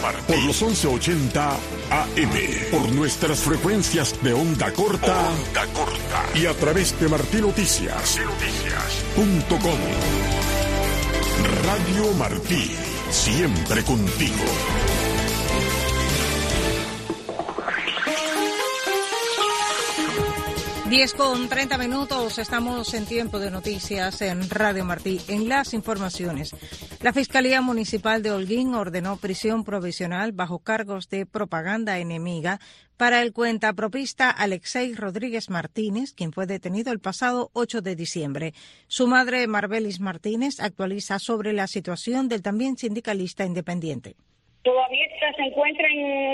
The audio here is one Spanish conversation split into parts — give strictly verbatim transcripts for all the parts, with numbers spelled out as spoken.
Martí. Por los once ochenta A M. Por nuestras frecuencias de onda corta. Onda corta. Y a través de martinoticias punto com. Radio Martí. Siempre contigo. diez con treinta minutos, estamos en tiempo de noticias en Radio Martí. En las informaciones, la Fiscalía Municipal de Holguín ordenó prisión provisional bajo cargos de propaganda enemiga para el cuentapropista Alexei Rodríguez Martínez, quien fue detenido el pasado ocho de diciembre. Su madre, Marbelis Martínez, actualiza sobre la situación del también sindicalista independiente. Todavía se encuentra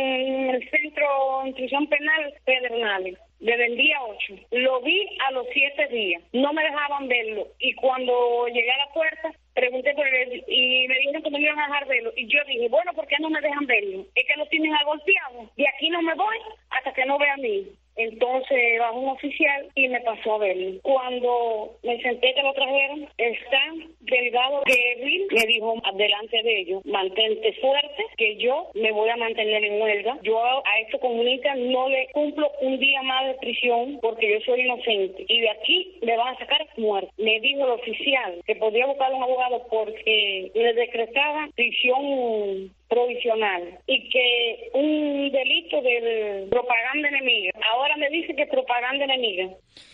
en el Centro de Instrucción Penal Pedernales desde el día ocho. Lo vi a los siete días. No me dejaban verlo. Y cuando llegué a la puerta, pregunté por él y me dijeron que me iban a dejar verlo. Y yo dije, bueno, ¿por qué no me dejan verlo? Es que lo tienen agolpeado. De aquí no me voy hasta que no vea a mí. Entonces bajó un oficial y me pasó a verlo. Cuando me senté que lo trajeron, está delgado, débil, me dijo delante de ellos, mantente fuerte, que yo me voy a mantener en huelga. Yo a estos comunistas no le cumplo un día más de prisión porque yo soy inocente. Y de aquí me van a sacar muerto. Me dijo el oficial que podía buscar un abogado porque le decretaba prisión provisional y que un delito de propaganda enemiga. Ahora me dice que es propaganda enemiga.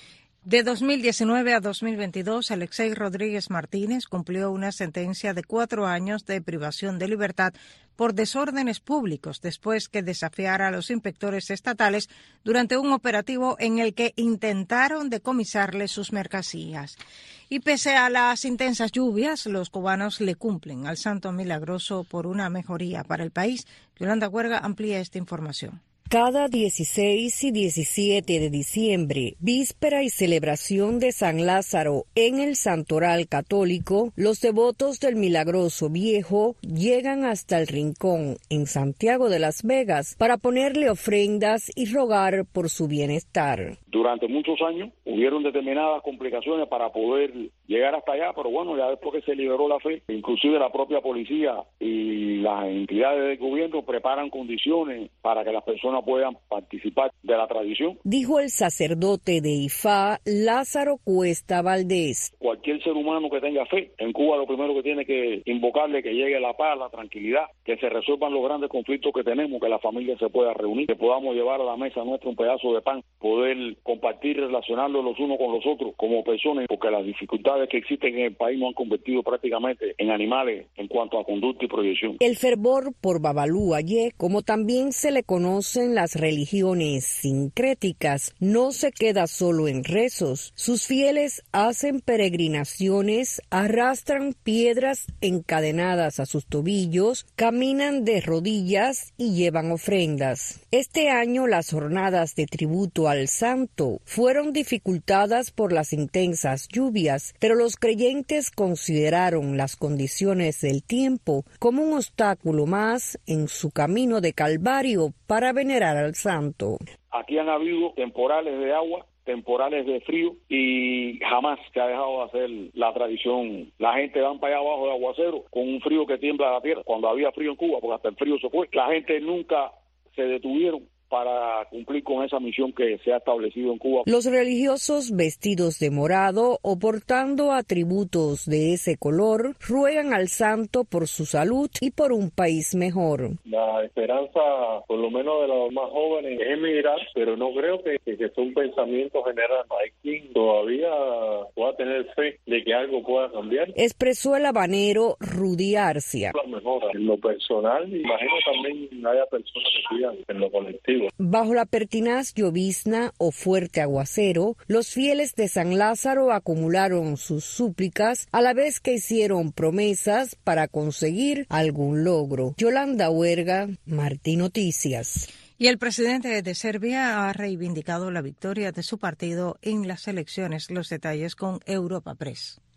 De dos mil diecinueve a dos mil veintidós, Alexei Rodríguez Martínez cumplió una sentencia de cuatro años de privación de libertad por desórdenes públicos después que desafiara a los inspectores estatales durante un operativo en el que intentaron decomisarle sus mercancías. Y pese a las intensas lluvias, los cubanos le cumplen al Santo Milagroso por una mejoría para el país. Yolanda Huerga amplía esta información. Cada dieciséis y diecisiete de diciembre, víspera y celebración de San Lázaro en el Santoral Católico, los devotos del Milagroso Viejo llegan hasta el Rincón, en Santiago de Las Vegas, para ponerle ofrendas y rogar por su bienestar. Durante muchos años hubieron determinadas complicaciones para poder llegar hasta allá, pero bueno, ya después que se liberó la fe, inclusive la propia policía y las entidades del gobierno preparan condiciones para que las personas puedan participar de la tradición. Dijo el sacerdote de Ifá, Lázaro Cuesta Valdés. Cualquier ser humano que tenga fe, en Cuba lo primero que tiene que invocarle que llegue la paz, la tranquilidad, que se resuelvan los grandes conflictos que tenemos, que la familia se pueda reunir, que podamos llevar a la mesa nuestra un pedazo de pan, poder compartir, relacionarnos los unos con los otros como personas, porque las dificultades que existen en el país nos han convertido prácticamente en animales en cuanto a conducta y proyección. El fervor por Babalú Ayé, como también se le conocen las religiones sincréticas, no se queda solo en rezos. Sus fieles hacen peregrinaciones, arrastran piedras encadenadas a sus tobillos, caminan de rodillas y llevan ofrendas. Este año las jornadas de tributo al santo fueron dificultadas por las intensas lluvias, pero los creyentes consideraron las condiciones del tiempo como un obstáculo más en su camino de Calvario para venerar al santo. Aquí han habido temporales de agua, temporales de frío y jamás se ha dejado de hacer la tradición. La gente va para allá abajo de aguacero con un frío que tiembla la tierra. Cuando había frío en Cuba, porque hasta el frío se fue, la gente nunca se detuvieron para cumplir con esa misión que se ha establecido en Cuba. Los religiosos vestidos de morado o portando atributos de ese color ruegan al santo por su salud y por un país mejor. La esperanza, por lo menos de los más jóvenes, es emigrar, pero no creo que, que, que sea un pensamiento general. Hay quien todavía pueda tener fe de que algo pueda cambiar. Expresó el habanero Rudy Arcia. La mejora en lo personal, imagino también haya personas que sigan en lo colectivo. Bajo la pertinaz llovizna o fuerte aguacero, los fieles de San Lázaro acumularon sus súplicas a la vez que hicieron promesas para conseguir algún logro. Yolanda Huerga, Martí Noticias. Y el presidente de Serbia ha reivindicado la victoria de su partido en las elecciones. Los detalles con Europa Press.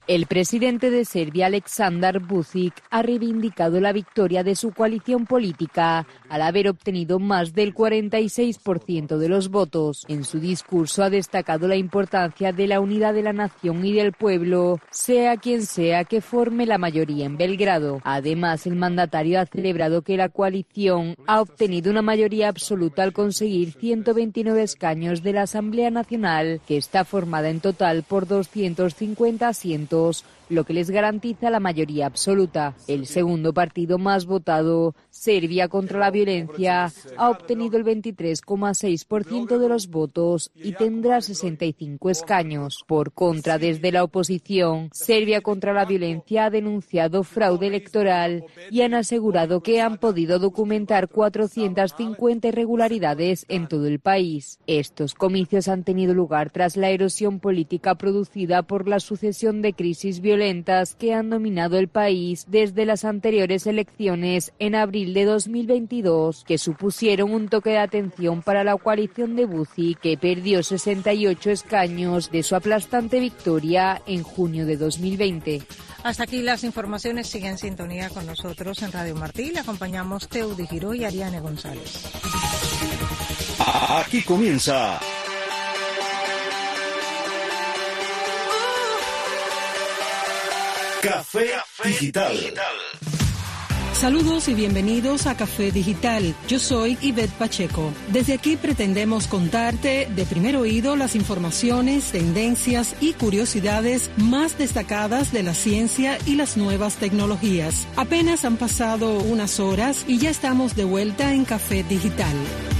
El presidente de Serbia, Aleksandar Vučić, ha reivindicado la victoria de su coalición política al haber obtenido más del cuarenta y seis por ciento de los votos. En su discurso ha destacado la importancia de la unidad de la nación y del pueblo, sea quien sea que forme la mayoría en Belgrado. Además, el mandatario ha celebrado que la coalición ha obtenido una mayoría absoluta al conseguir ciento veintinueve escaños de la Asamblea Nacional, que está formada en total por doscientos cincuenta asientos, lo que les garantiza la mayoría absoluta. El segundo partido más votado, Serbia contra la Violencia, ha obtenido el veintitrés coma seis por ciento de los votos y tendrá sesenta y cinco escaños. Por contra, desde la oposición, Serbia contra la Violencia ha denunciado fraude electoral y han asegurado que han podido documentar cuatrocientas cincuenta irregularidades en todo el país. Estos comicios han tenido lugar tras la erosión política producida por la sucesión de crisis violentas que han dominado el país desde las anteriores elecciones en abril de dos mil veintidós, que supusieron un toque de atención para la coalición de Vučić, que perdió sesenta y ocho escaños de su aplastante victoria en junio de dos mil veinte. Hasta aquí las informaciones. Sigue en sintonía con nosotros en Radio Martí. Le acompañamos Teudi Giró y Ariane González. Aquí comienza Café Digital. Saludos y bienvenidos a Café Digital. Yo soy Ivette Pacheco. Desde aquí pretendemos contarte de primer oído las informaciones, tendencias y curiosidades más destacadas de la ciencia y las nuevas tecnologías. Apenas han pasado unas horas y ya estamos de vuelta en Café Digital.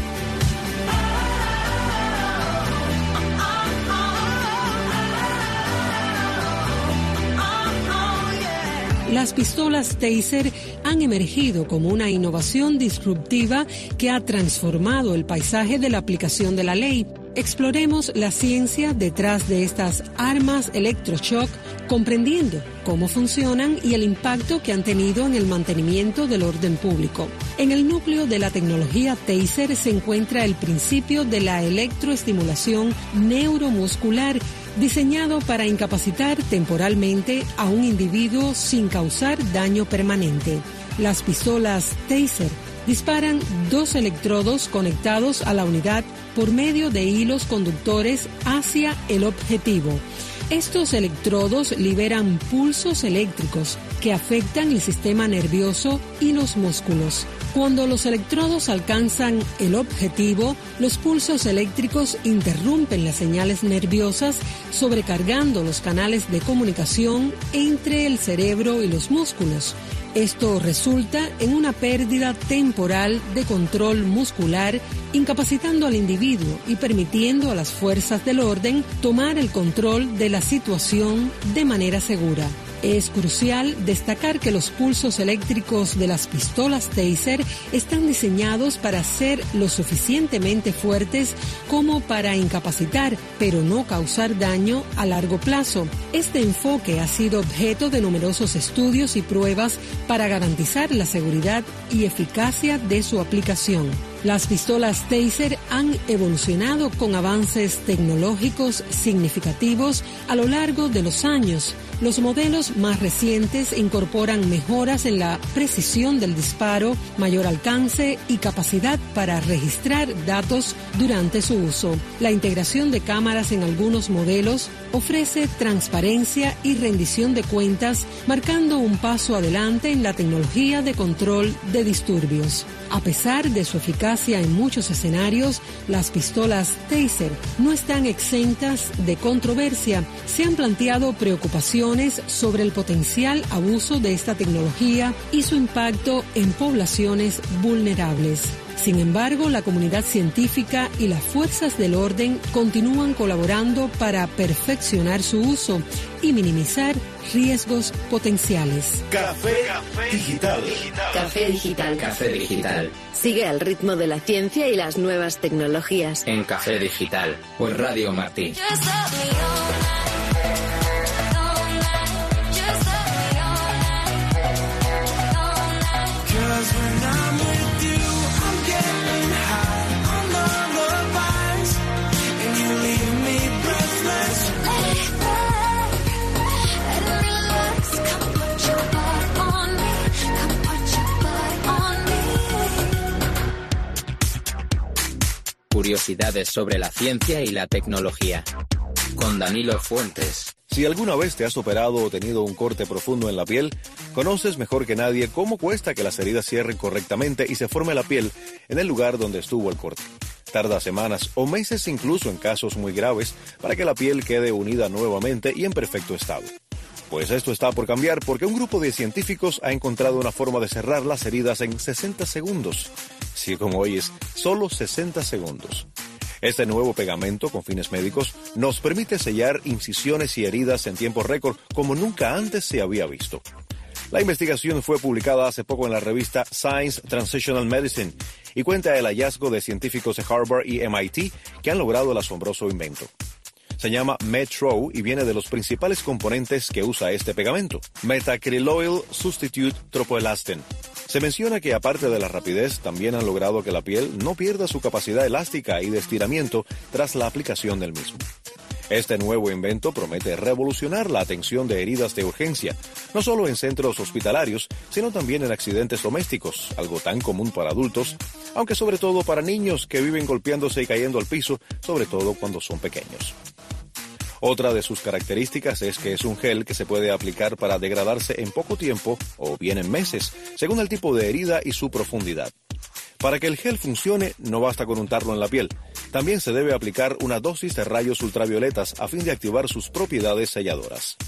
Las pistolas Taser han emergido como una innovación disruptiva que ha transformado el paisaje de la aplicación de la ley. Exploremos la ciencia detrás de estas armas electroshock, comprendiendo cómo funcionan y el impacto que han tenido en el mantenimiento del orden público. En el núcleo de la tecnología Taser se encuentra el principio de la electroestimulación neuromuscular, diseñado para incapacitar temporalmente a un individuo sin causar daño permanente. Las pistolas Taser disparan dos electrodos conectados a la unidad por medio de hilos conductores hacia el objetivo. Estos electrodos liberan pulsos eléctricos que afectan el sistema nervioso y los músculos. Cuando los electrodos alcanzan el objetivo, los pulsos eléctricos interrumpen las señales nerviosas, sobrecargando los canales de comunicación entre el cerebro y los músculos. Esto resulta en una pérdida temporal de control muscular, incapacitando al individuo y permitiendo a las fuerzas del orden tomar el control de la situación de manera segura. Es crucial destacar que los pulsos eléctricos de las pistolas Taser están diseñados para ser lo suficientemente fuertes como para incapacitar, pero no causar daño a largo plazo. Este enfoque ha sido objeto de numerosos estudios y pruebas para garantizar la seguridad y eficacia de su aplicación. Las pistolas Taser han evolucionado con avances tecnológicos significativos a lo largo de los años. Los modelos más recientes incorporan mejoras en la precisión del disparo, mayor alcance y capacidad para registrar datos durante su uso. La integración de cámaras en algunos modelos ofrece transparencia y rendición de cuentas, marcando un paso adelante en la tecnología de control de disturbios. A pesar de su eficacia en muchos escenarios, las pistolas Taser no están exentas de controversia. Se han planteado preocupaciones sobre el potencial abuso de esta tecnología y su impacto en poblaciones vulnerables. Sin embargo, la comunidad científica y las fuerzas del orden continúan colaborando para perfeccionar su uso y minimizar riesgos potenciales. Café, Café Digital. Café Digital. Café Digital. Sigue al ritmo de la ciencia y las nuevas tecnologías. En Café Digital, por Radio Martí. Let curiosidades sobre la ciencia y la tecnología. Con Danilo Fuentes. Si alguna vez te has operado o tenido un corte profundo en la piel, conoces mejor que nadie cómo cuesta que las heridas cierren correctamente y se forme la piel en el lugar donde estuvo el corte. Tarda semanas o meses, incluso en casos muy graves, para que la piel quede unida nuevamente y en perfecto estado. Pues esto está por cambiar porque un grupo de científicos ha encontrado una forma de cerrar las heridas en sesenta segundos. Sí, como oyes, solo sesenta segundos. Este nuevo pegamento con fines médicos nos permite sellar incisiones y heridas en tiempo récord como nunca antes se había visto. La investigación fue publicada hace poco en la revista Science Translational Medicine y cuenta el hallazgo de científicos de Harvard y M I T que han logrado el asombroso invento. Se llama Metro y viene de los principales componentes que usa este pegamento, Methacryloyl Substitute Tropoelastin. Se menciona que aparte de la rapidez, también han logrado que la piel no pierda su capacidad elástica y de estiramiento tras la aplicación del mismo. Este nuevo invento promete revolucionar la atención de heridas de urgencia, no solo en centros hospitalarios, sino también en accidentes domésticos, algo tan común para adultos, aunque sobre todo para niños que viven golpeándose y cayendo al piso, sobre todo cuando son pequeños. Otra de sus características es que es un gel que se puede aplicar para degradarse en poco tiempo o bien en meses, según el tipo de herida y su profundidad. Para que el gel funcione, no basta con untarlo en la piel. También se debe aplicar una dosis de rayos ultravioletas a fin de activar sus propiedades selladoras.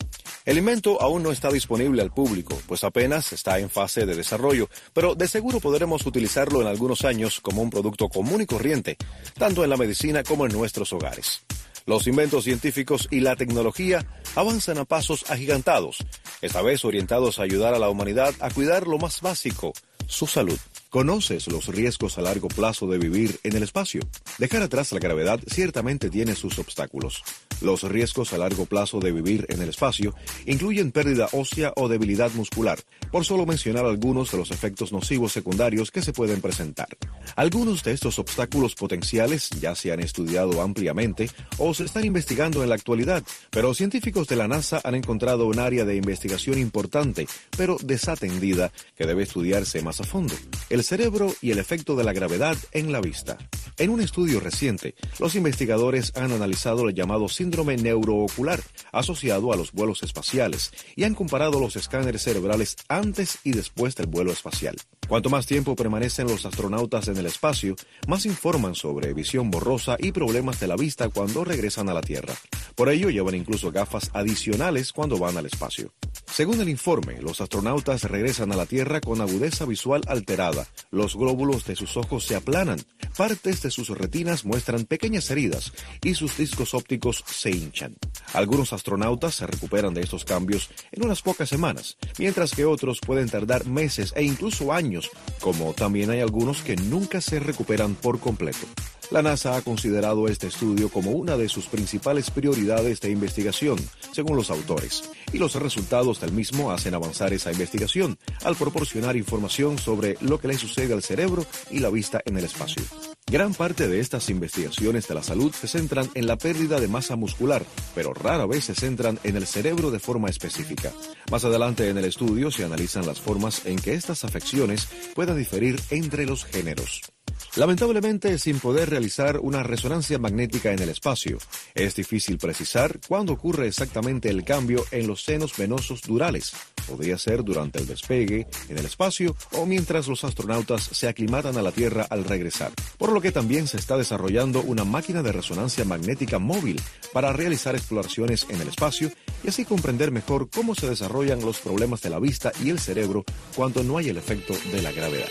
El invento aún no está disponible al público, pues apenas está en fase de desarrollo, pero de seguro podremos utilizarlo en algunos años como un producto común y corriente, tanto en la medicina como en nuestros hogares. Los inventos científicos y la tecnología avanzan a pasos agigantados, esta vez orientados a ayudar a la humanidad a cuidar lo más básico, su salud. ¿Conoces los riesgos a largo plazo de vivir en el espacio? Dejar atrás la gravedad ciertamente tiene sus obstáculos. Los riesgos a largo plazo de vivir en el espacio incluyen pérdida ósea o debilidad muscular, por solo mencionar algunos de los efectos nocivos secundarios que se pueden presentar. Algunos de estos obstáculos potenciales ya se han estudiado ampliamente o se están investigando en la actualidad, pero científicos de la NASA han encontrado un área de investigación importante, pero desatendida, que debe estudiarse más a fondo: el cerebro y el efecto de la gravedad en la vista. En un estudio reciente, los investigadores han analizado el llamado síndrome neuroocular asociado a los vuelos espaciales y han comparado los escáneres cerebrales antes y después del vuelo espacial. Cuanto más tiempo permanecen los astronautas en el espacio, más informan sobre visión borrosa y problemas de la vista cuando regresan a la Tierra. Por ello, llevan incluso gafas adicionales cuando van al espacio. Según el informe, los astronautas regresan a la Tierra con agudeza visual alterada. Los glóbulos de sus ojos se aplanan, partes de sus retinas muestran pequeñas heridas y sus discos ópticos se hinchan. Algunos astronautas se recuperan de estos cambios en unas pocas semanas, mientras que otros pueden tardar meses e incluso años, como también hay algunos que nunca se recuperan por completo. La NASA ha considerado este estudio como una de sus principales prioridades de investigación, según los autores, y los resultados del mismo hacen avanzar esa investigación al proporcionar información sobre lo que le sucede al cerebro y la vista en el espacio. Gran parte de estas investigaciones de la salud se centran en la pérdida de masa muscular, pero rara vez se centran en el cerebro de forma específica. Más adelante en el estudio se analizan las formas en que estas afecciones puedan diferir entre los géneros. Lamentablemente, sin poder realizar una resonancia magnética en el espacio, es difícil precisar cuándo ocurre exactamente el cambio en los senos venosos durales. Podría ser durante el despegue, en el espacio o mientras los astronautas se aclimatan a la Tierra al regresar. Por lo que también se está desarrollando una máquina de resonancia magnética móvil para realizar exploraciones en el espacio y así comprender mejor cómo se desarrollan los problemas de la vista y el cerebro cuando no hay el efecto de la gravedad.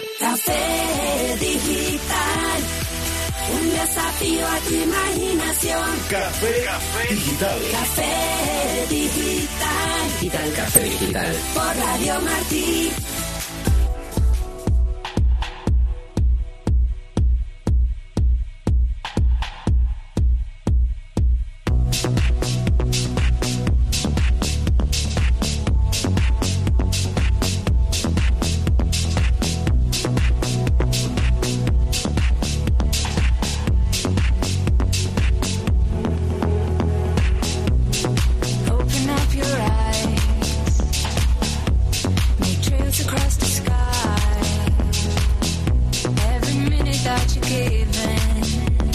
Café Digital, un desafío a tu imaginación. Café, Café Digital. Café Digital. Digital, Café Digital. Por Radio Martí. Across the sky, every minute that you're given.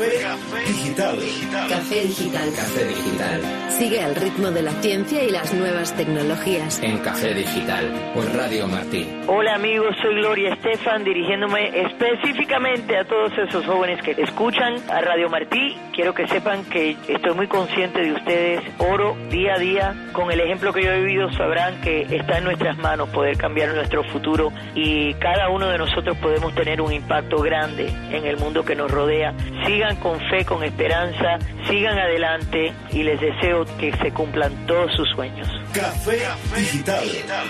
Café Digital. Café Digital. Café Digital. Sigue al ritmo de la ciencia y las nuevas tecnologías. En Café Digital, por Radio Martí. Hola amigos, soy Gloria Estefan, dirigiéndome específicamente a todos esos jóvenes que escuchan a Radio Martí. Quiero que sepan que estoy muy consciente de ustedes. Oro día a día. Con el ejemplo que yo he vivido sabrán que está en nuestras manos poder cambiar nuestro futuro y cada uno de nosotros podemos tener un impacto grande en el mundo que nos rodea. Sigan con fe, con esperanza, sigan adelante y les deseo que se cumplan todos sus sueños. Café Digital.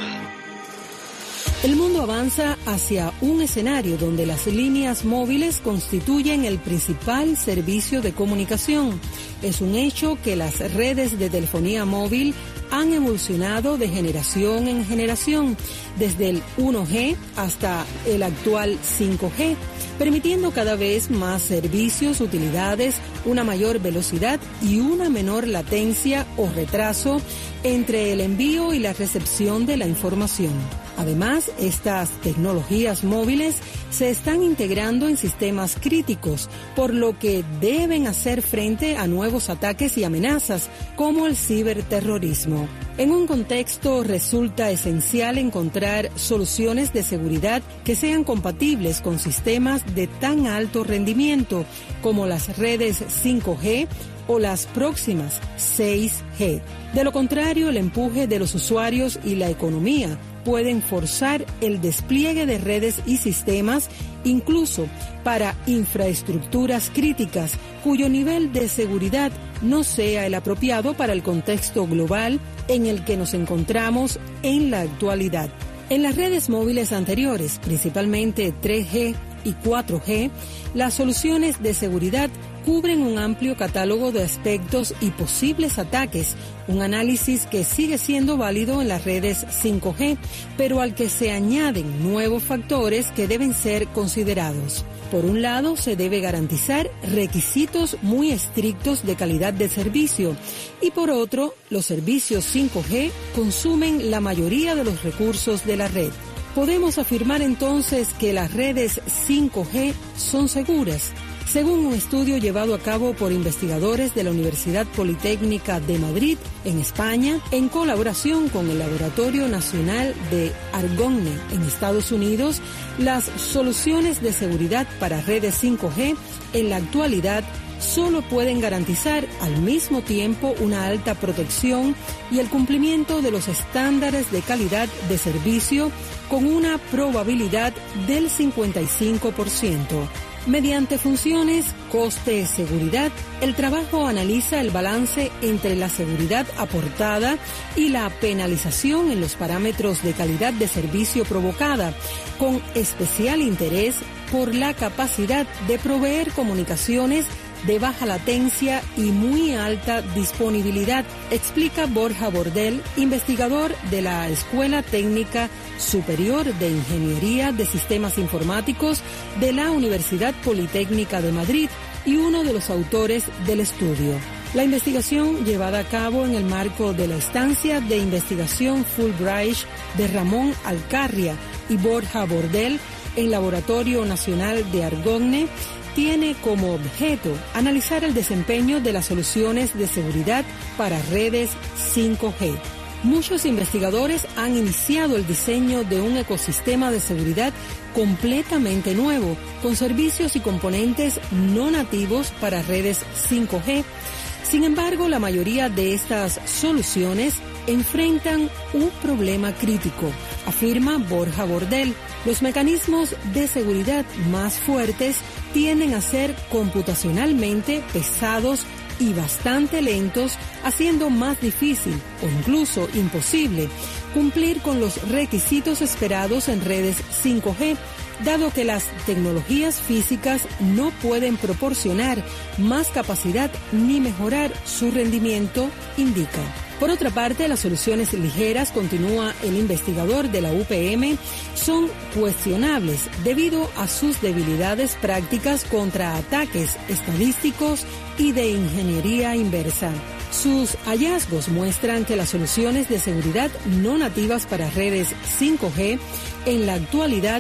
El mundo avanza hacia un escenario donde las líneas móviles constituyen el principal servicio de comunicación. Es un hecho que las redes de telefonía móvil han evolucionado de generación en generación, desde el uno G hasta el actual cinco G, permitiendo cada vez más servicios, utilidades, una mayor velocidad y una menor latencia o retraso entre el envío y la recepción de la información. Además, estas tecnologías móviles se están integrando en sistemas críticos, por lo que deben hacer frente a nuevos ataques y amenazas, como el ciberterrorismo. En un contexto resulta esencial encontrar soluciones de seguridad que sean compatibles con sistemas de tan alto rendimiento como las redes cinco G o las próximas seis G. De lo contrario, el empuje de los usuarios y la economía pueden forzar el despliegue de redes y sistemas, incluso para infraestructuras críticas, cuyo nivel de seguridad no sea el apropiado para el contexto global en el que nos encontramos en la actualidad. En las redes móviles anteriores, principalmente tres G y cuatro G, las soluciones de seguridad cubren un amplio catálogo de aspectos y posibles ataques, un análisis que sigue siendo válido en las redes cinco G, pero al que se añaden nuevos factores que deben ser considerados. Por un lado, se debe garantizar requisitos muy estrictos de calidad de servicio y por otro, los servicios cinco G consumen la mayoría de los recursos de la red. Podemos afirmar entonces que las redes cinco G son seguras. Según un estudio llevado a cabo por investigadores de la Universidad Politécnica de Madrid, en España, en colaboración con el Laboratorio Nacional de Argonne en Estados Unidos, las soluciones de seguridad para redes cinco G en la actualidad solo pueden garantizar al mismo tiempo una alta protección y el cumplimiento de los estándares de calidad de servicio con una probabilidad del cincuenta y cinco por ciento. Mediante funciones coste-seguridad, el trabajo analiza el balance entre la seguridad aportada y la penalización en los parámetros de calidad de servicio provocada, con especial interés por la capacidad de proveer comunicaciones de baja latencia y muy alta disponibilidad, explica Borja Bordel, investigador de la Escuela Técnica Superior de Ingeniería de Sistemas Informáticos de la Universidad Politécnica de Madrid y uno de los autores del estudio. La investigación, llevada a cabo en el marco de la estancia de investigación Fulbright de Ramón Alcarria y Borja Bordel en Laboratorio Nacional de Argonne, tiene como objeto analizar el desempeño de las soluciones de seguridad para redes cinco G. Muchos investigadores han iniciado el diseño de un ecosistema de seguridad completamente nuevo, con servicios y componentes no nativos para redes cinco G. Sin embargo, la mayoría de estas soluciones enfrentan un problema crítico, afirma Borja Bordel. Los mecanismos de seguridad más fuertes tienden a ser computacionalmente pesados y bastante lentos, haciendo más difícil o incluso imposible cumplir con los requisitos esperados en redes cinco G, dado que las tecnologías físicas no pueden proporcionar más capacidad ni mejorar su rendimiento, indica. Por otra parte, las soluciones ligeras, continúa el investigador de la U P M, son cuestionables debido a sus debilidades prácticas contra ataques estadísticos y de ingeniería inversa. Sus hallazgos muestran que las soluciones de seguridad no nativas para redes cinco G en la actualidad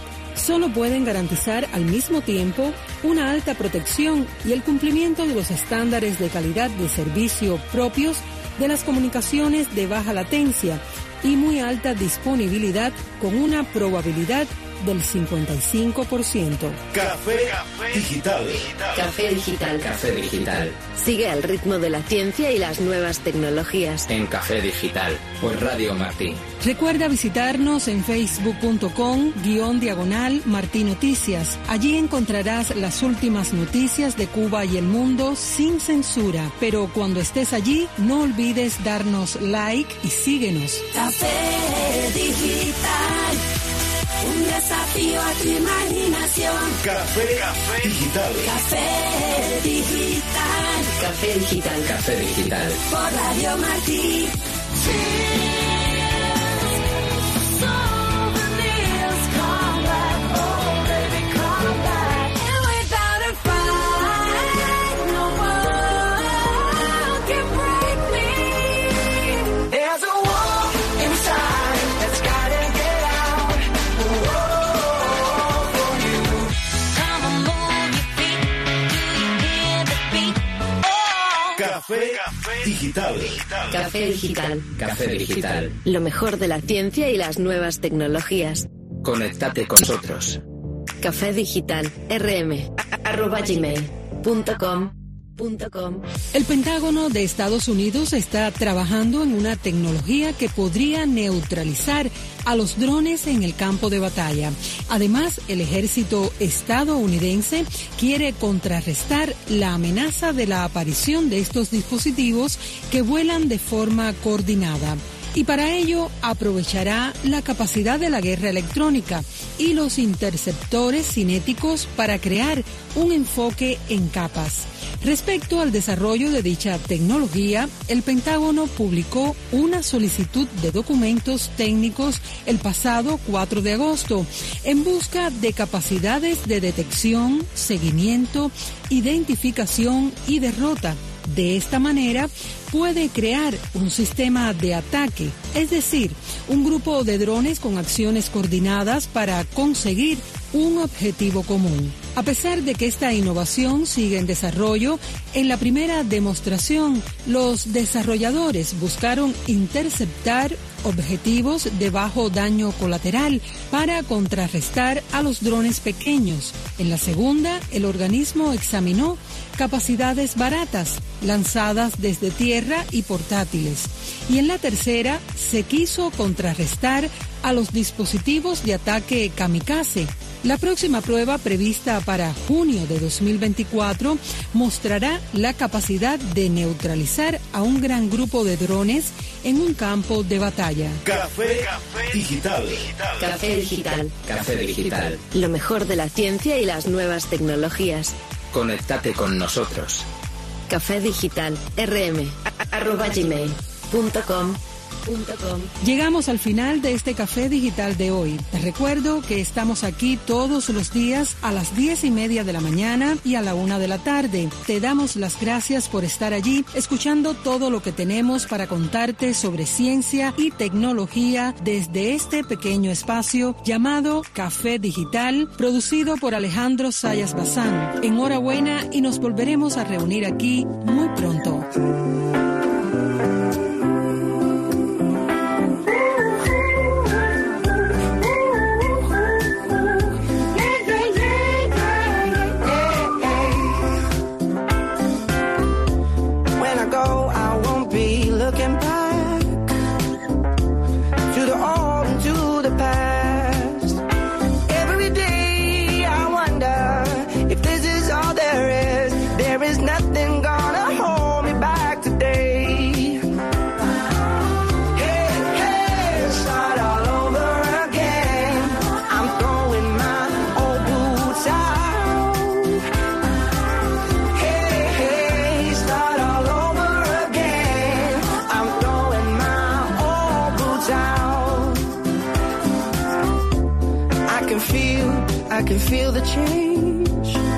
solo pueden garantizar al mismo tiempo una alta protección y el cumplimiento de los estándares de calidad de servicio propios de las comunicaciones de baja latencia y muy alta disponibilidad con una probabilidad del cincuenta y cinco por ciento. Café Digital. Café Digital. Café Digital. Sigue al ritmo de la ciencia y las nuevas tecnologías. En Café Digital, por Radio Martí. Recuerda visitarnos en facebook punto com guión diagonal Martí Noticias. Allí encontrarás las últimas noticias de Cuba y el mundo sin censura. Pero cuando estés allí, no olvides darnos like y síguenos. Café Digital. Un desafío a tu imaginación. Café, Café Digital. Café Digital. Café Digital. Café Digital. Por Radio Martí. Café Digital. Café Digital. Café Digital. Lo mejor de la ciencia y las nuevas tecnologías. Conéctate con nosotros. Café Digital. rm arroba gmail punto com. El Pentágono de Estados Unidos está trabajando en una tecnología que podría neutralizar a los drones en el campo de batalla. Además, el ejército estadounidense quiere contrarrestar la amenaza de la aparición de estos dispositivos que vuelan de forma coordinada. Y para ello aprovechará la capacidad de la guerra electrónica y los interceptores cinéticos para crear un enfoque en capas. Respecto al desarrollo de dicha tecnología, el Pentágono publicó una solicitud de documentos técnicos el pasado cuatro de agosto en busca de capacidades de detección, seguimiento, identificación y derrota. De esta manera, puede crear un sistema de ataque, es decir, un grupo de drones con acciones coordinadas para conseguir un objetivo común. A pesar de que esta innovación sigue en desarrollo, en la primera demostración, los desarrolladores buscaron interceptar objetivos de bajo daño colateral para contrarrestar a los drones pequeños. En la segunda, el organismo examinó capacidades baratas, lanzadas desde tierra y portátiles. Y en la tercera, se quiso contrarrestar a los dispositivos de ataque kamikaze. La próxima prueba, prevista para junio de dos mil veinticuatro, mostrará la capacidad de neutralizar a un gran grupo de drones en un campo de batalla. Café Digital. Café Digital. Café Digital. Lo mejor de la ciencia y las nuevas tecnologías. Conéctate con nosotros. Café Digital. rm arroba gmail punto com. Llegamos al final de este Café Digital de hoy. Te recuerdo que estamos aquí todos los días a las diez y media de la mañana y a la una de la tarde. Te damos las gracias por estar allí, escuchando todo lo que tenemos para contarte sobre ciencia y tecnología desde este pequeño espacio llamado Café Digital, producido por Alejandro Sayas Bazán. Enhorabuena y nos volveremos a reunir aquí muy pronto. I can feel the change